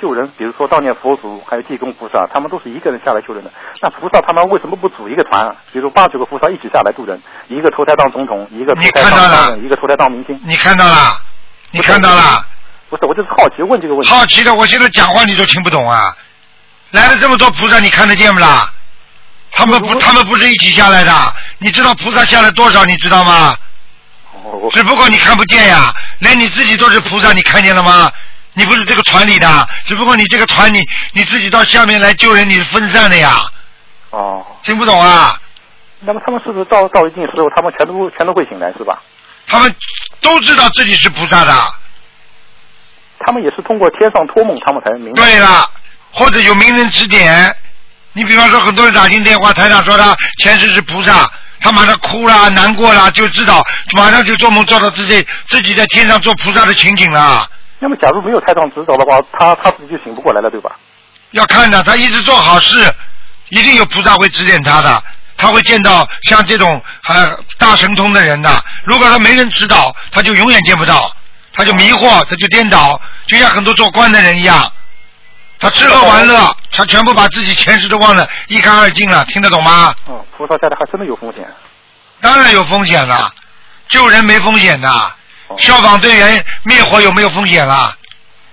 救人，比如说悼念佛祖，还有济公菩萨，他们都是一个人下来救人的。那菩萨他们为什么不组一个团啊？比如8、9个菩萨一起下来渡人，一个投胎当总统，一个投胎当商人，一个投胎当明星。 你看到了？你看到了？ 不是，我就是好奇问这个问题。 好奇的，我现在讲话你都听不懂啊！来了这么多菩萨，你看得见不啦？他们不是一起下来的，你知道菩萨下来多少？你知道吗？只不过你看不见呀，连你自己都是菩萨，你看见了吗？你不是这个团里的，只不过你这个团你自己到下面来救人，你是分散的呀。 哦。 听不懂啊？ 那么他们是不是到一定时候，他们全都会醒来，是吧？ 他们都知道自己是菩萨的。 他们也是通过天上托梦，他们才明白。 对了，或者有名人指点。你比方说，很多人打进电话，台长说他前世是菩萨，他马上哭了、难过了，就知道，马上就做梦做到自己在天上做菩萨的情景了。 那么，假如没有台长指导的话，他自己就醒不过来了，对吧？ 要看的，他一直做好事，一定有菩萨会指点他的，他会见到像这种大神通的人的。如果他没人指导，他就永远见不到，他就迷惑，他就颠倒，就像很多做官的人一样。他吃喝玩乐，他全部把自己前世都忘得一干二净了，听得懂吗？ 菩萨下来还真的有风险。 当然有风险了，救人没风险的。消防队员灭火有没有风险啦？